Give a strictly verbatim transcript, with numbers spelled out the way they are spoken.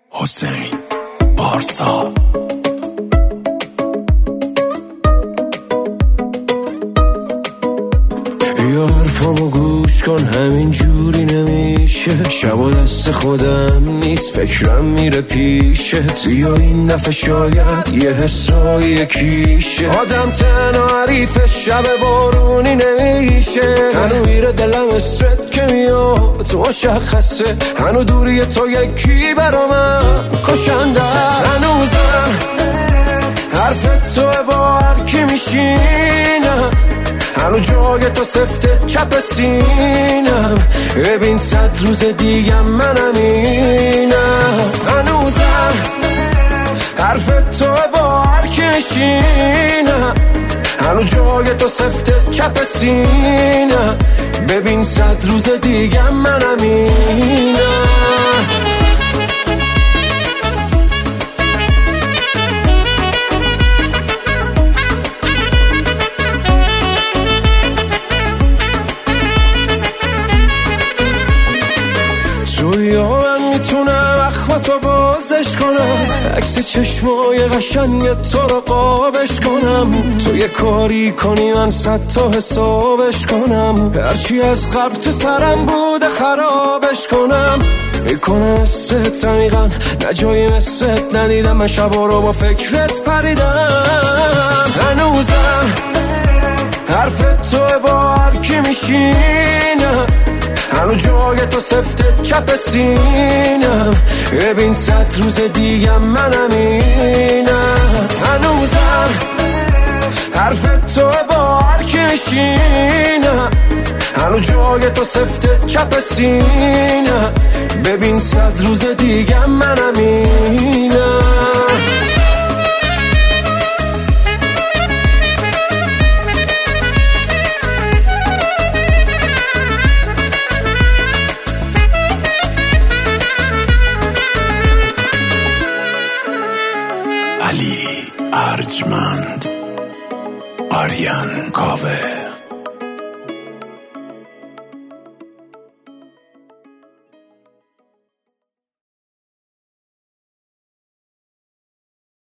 حسین پارسا. یا حرفامو گوش کن، همین جوری نمیشه. شب دست خودم نیست، فکرم میره پیشت. یا این دفعه شاید یه حسای یکیشه. آدم تنها حریف شب بارونی نمیشه. هنو میره دلم استرد که میاد تو مشخصه. هنو دوری تو یکی برا من کشنده. هنوزم حرف تو با هر کی میشینم. هنو جای تو سفته چپ سینم. ببین صد روز دیگه منم اینم. هنوزم حرف تو با هر کی میشینم. هنو جای تو سفته چپ سینم. ببین صد روز دیگه منم اینم. یا من میتونم اخواتو بازش کنم، عکس چشمای قشنگ تو رو قابش کنم. تو یه کاری کنی من صد تا حسابش کنم. هرچی از قبل تو سرم بوده خرابش کنم. میکنم مثلت عمیقا، نه جایی مثلت ندیدم. من شبا رو با فکرت پریدم. هنوزم حرف تو با هر کی میشینم. هنو جای تو سفته چپ سینم. ببین صد روز دیگه منم اینم. هنوزم حرف تو با هر کی میشینم. هنو جای تو سفته چپ سینم. ببین صد روز دیگه منم اینم. علی ارجمند، آریان کاوه.